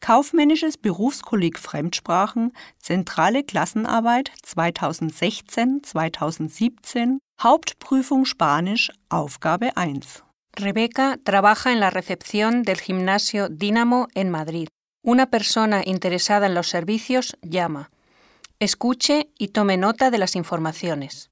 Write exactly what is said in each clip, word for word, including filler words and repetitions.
Kaufmännisches Berufskolleg Fremdsprachen, zentrale Klassenarbeit zweitausendsechzehn zweitausendsiebzehn, Hauptprüfung Spanisch, Aufgabe eins. Rebeca trabaja en la recepción del gimnasio Dínamo en Madrid. Una persona interesada en los servicios llama. Escuche y tome nota de las informaciones.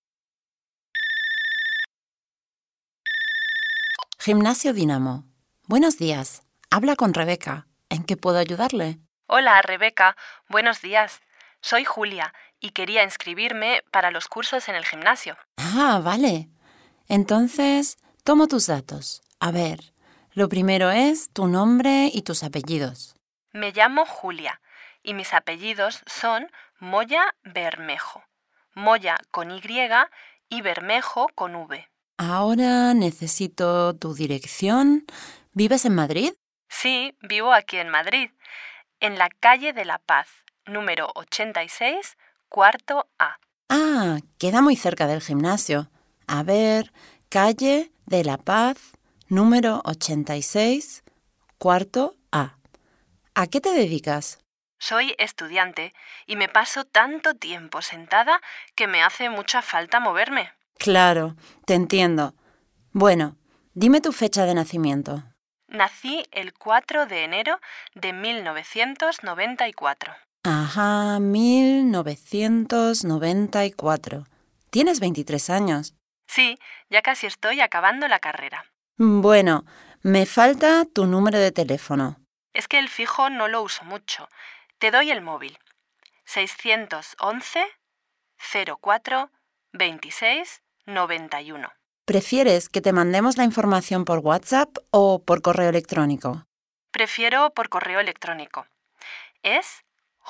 Gimnasio Dínamo. Buenos días. Habla con Rebeca. ¿En qué puedo ayudarle? Hola, Rebeca. Buenos días. Soy Julia y quería inscribirme para los cursos en el gimnasio. Ah, vale. Entonces, tomo tus datos. A ver, lo primero es tu nombre y tus apellidos. Me llamo Julia y mis apellidos son Moya Bermejo. Moya con Y y Bermejo con V. Ahora necesito tu dirección. ¿Vives en Madrid? Sí, vivo aquí en Madrid, en la calle de la Paz, número ochenta y seis, cuarto A. Ah, queda muy cerca del gimnasio. A ver, calle de la Paz, número ochenta y seis, cuarto A. ¿A qué te dedicas? Soy estudiante y me paso tanto tiempo sentada que me hace mucha falta moverme. Claro, te entiendo. Bueno, dime tu fecha de nacimiento. Nací el cuatro de enero de mil novecientos noventa y cuatro. Ajá, mil novecientos noventa y cuatro. ¿Tienes veintitrés años? Sí, ya casi estoy acabando la carrera. Bueno, me falta tu número de teléfono. Es que el fijo no lo uso mucho. Te doy el móvil. seiscientos once, cero cuatro, veintiséis, noventa y uno. ¿Prefieres que te mandemos la información por WhatsApp o por correo electrónico? Prefiero por correo electrónico. Es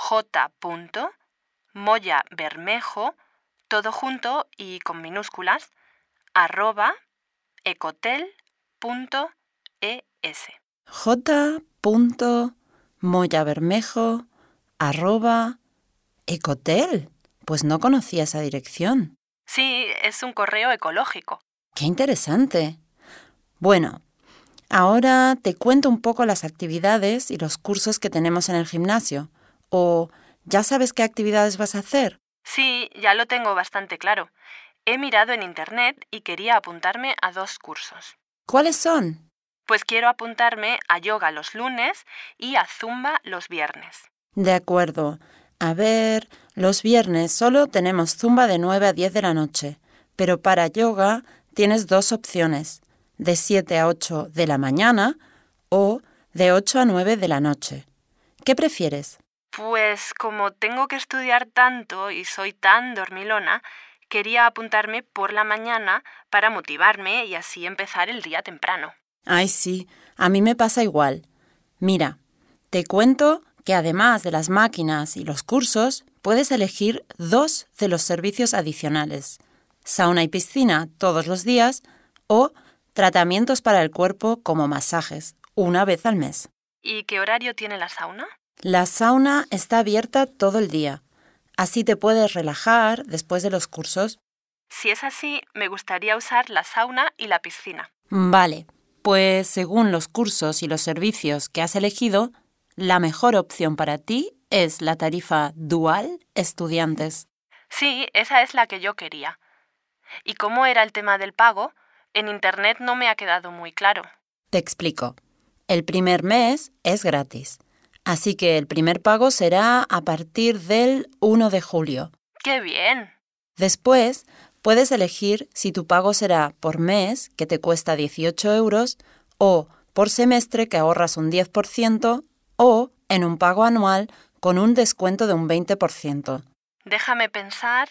j.moyabermejo, todo junto y con minúsculas, arroba ecotel.es. j.moyabermejo arroba ecotel. Pues no conocía esa dirección. Sí, es un correo ecológico. ¡Qué interesante! Bueno, ahora te cuento un poco las actividades y los cursos que tenemos en el gimnasio. ¿O ya sabes qué actividades vas a hacer? Sí, ya lo tengo bastante claro. He mirado en internet y quería apuntarme a dos cursos. ¿Cuáles son? Pues quiero apuntarme a yoga los lunes y a zumba los viernes. De acuerdo. A ver, los viernes solo tenemos zumba de nueve a diez de la noche, pero para yoga tienes dos opciones, de siete a ocho de la mañana o de ocho a nueve de la noche. ¿Qué prefieres? Pues como tengo que estudiar tanto y soy tan dormilona, quería apuntarme por la mañana para motivarme y así empezar el día temprano. Ay, sí, a mí me pasa igual. Mira, te cuento que además de las máquinas y los cursos, puedes elegir dos de los servicios adicionales. Sauna y piscina todos los días o tratamientos para el cuerpo como masajes, una vez al mes. ¿Y qué horario tiene la sauna? La sauna está abierta todo el día. Así te puedes relajar después de los cursos. Si es así, me gustaría usar la sauna y la piscina. Vale, pues según los cursos y los servicios que has elegido, la mejor opción para ti es la tarifa dual estudiantes. Sí, esa es la que yo quería. ¿Y cómo era el tema del pago? En internet no me ha quedado muy claro. Te explico. El primer mes es gratis, así que el primer pago será a partir del uno de julio. ¡Qué bien! Después, puedes elegir si tu pago será por mes, que te cuesta dieciocho euros, o por semestre, que ahorras un diez por ciento, o en un pago anual con un descuento de un veinte por ciento. Déjame pensar.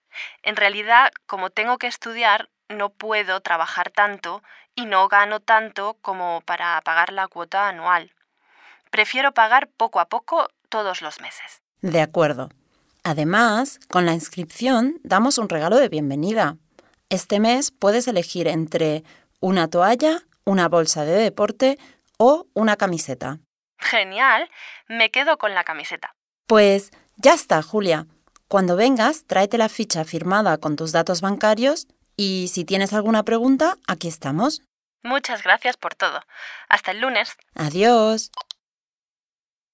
En realidad, como tengo que estudiar, no puedo trabajar tanto y no gano tanto como para pagar la cuota anual. Prefiero pagar poco a poco todos los meses. De acuerdo. Además, con la inscripción damos un regalo de bienvenida. Este mes puedes elegir entre una toalla, una bolsa de deporte o una camiseta. Genial, me quedo con la camiseta. Pues ya está, Julia. Cuando vengas, tráete la ficha firmada con tus datos bancarios y si tienes alguna pregunta, aquí estamos. Muchas gracias por todo. Hasta el lunes. Adiós.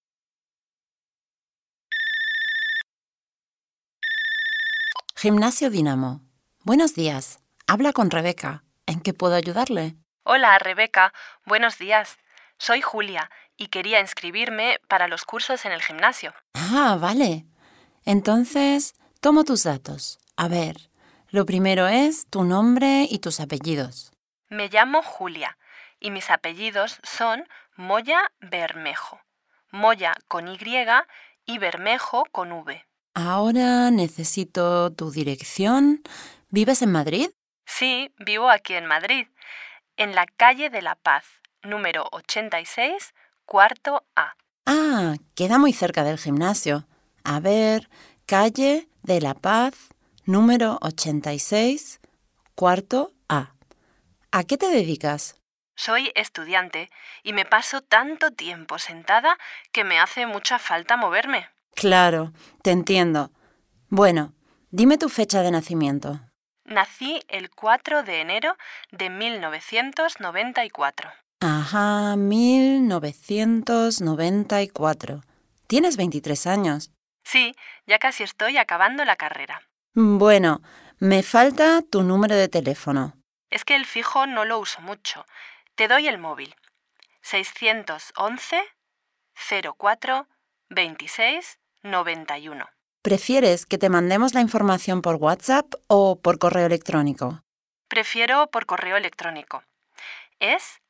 Gimnasio Dínamo. Buenos días. Habla con Rebeca. ¿En qué puedo ayudarle? Hola, Rebeca. Buenos días. Soy Julia y quería inscribirme para los cursos en el gimnasio. Ah, vale. Entonces, tomo tus datos. A ver, lo primero es tu nombre y tus apellidos. Me llamo Julia y mis apellidos son Moya Bermejo. Moya con Y y Bermejo con V. Ahora necesito tu dirección. ¿Vives en Madrid? Sí, vivo aquí en Madrid, en la calle de la Paz, número ochenta y seis, cuarto A. Ah, queda muy cerca del gimnasio. A ver, calle de la Paz, número ochenta y seis, cuarto A. ¿A qué te dedicas? Soy estudiante y me paso tanto tiempo sentada que me hace mucha falta moverme. Claro, te entiendo. Bueno, dime tu fecha de nacimiento. Nací el cuatro de enero de mil novecientos noventa y cuatro. Ajá, mil novecientos noventa y cuatro. Tienes veintitrés años. Sí, ya casi estoy acabando la carrera. Bueno, me falta tu número de teléfono. Es que el fijo no lo uso mucho. Te doy el móvil. seiscientos once, cero cuatro, veintiséis, noventa y uno. ¿Prefieres que te mandemos la información por WhatsApp o por correo electrónico? Prefiero por correo electrónico. Es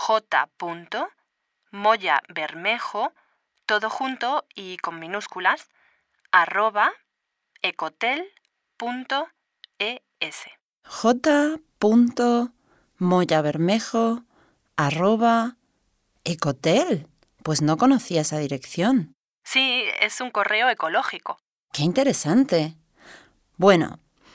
j.moyabermejo, todo junto y con minúsculas, arroba ecotel.es. j.moyabermejo arroba ecotel. Pues no conocía esa dirección. Sí, es un correo ecológico. ¡Qué interesante! Bueno,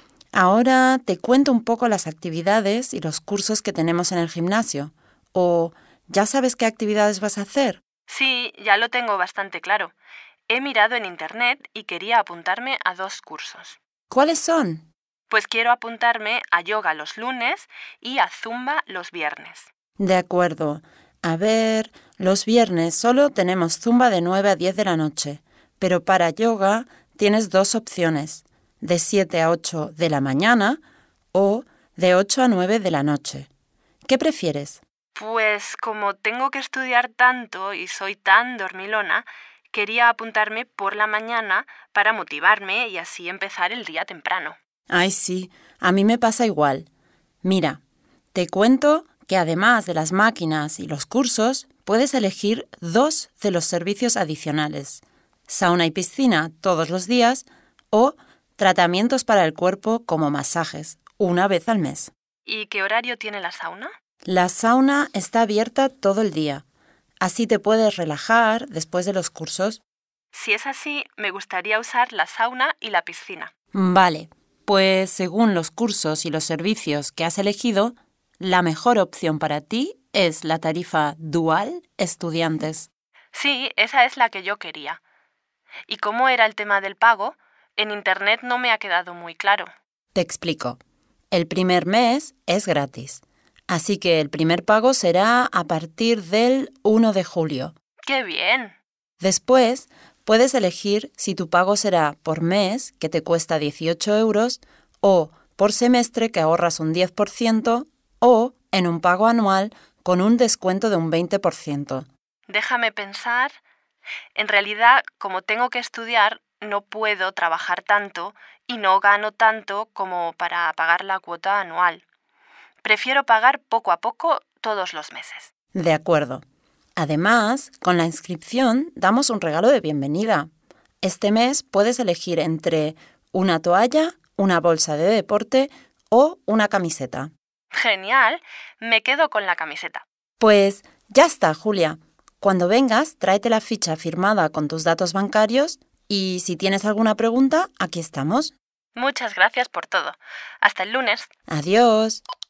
ahora te cuento un poco las actividades y los cursos que tenemos en el gimnasio. ¿O ya sabes qué actividades vas a hacer? Sí, ya lo tengo bastante claro. He mirado en internet y quería apuntarme a dos cursos. ¿Cuáles son? Pues quiero apuntarme a yoga los lunes y a zumba los viernes. De acuerdo. A ver, los viernes solo tenemos zumba de nueve a diez de la noche, pero para yoga tienes dos opciones, de siete a ocho de la mañana o de ocho a nueve de la noche. ¿Qué prefieres? Pues como tengo que estudiar tanto y soy tan dormilona, quería apuntarme por la mañana para motivarme y así empezar el día temprano. Ay, sí, a mí me pasa igual. Mira, te cuento que además de las máquinas y los cursos, puedes elegir dos de los servicios adicionales: sauna y piscina todos los días o tratamientos para el cuerpo como masajes, una vez al mes. ¿Y qué horario tiene la sauna? La sauna está abierta todo el día. Así te puedes relajar después de los cursos. Si es así, me gustaría usar la sauna y la piscina. Vale, pues según los cursos y los servicios que has elegido, la mejor opción para ti es la tarifa Dual Estudiantes. Sí, esa es la que yo quería. ¿Y cómo era el tema del pago? En internet no me ha quedado muy claro. Te explico. El primer mes es gratis, así que el primer pago será a partir del uno de julio. ¡Qué bien! Después, puedes elegir si tu pago será por mes, que te cuesta dieciocho euros, o por semestre, que ahorras un diez por ciento, o en un pago anual con un descuento de un veinte por ciento. Déjame pensar. En realidad, como tengo que estudiar, no puedo trabajar tanto y no gano tanto como para pagar la cuota anual. Prefiero pagar poco a poco todos los meses. De acuerdo. Además, con la inscripción damos un regalo de bienvenida. Este mes puedes elegir entre una toalla, una bolsa de deporte o una camiseta. Genial, me quedo con la camiseta. Pues ya está, Julia. Cuando vengas, tráete la ficha firmada con tus datos bancarios y si tienes alguna pregunta, aquí estamos. Muchas gracias por todo. Hasta el lunes. Adiós.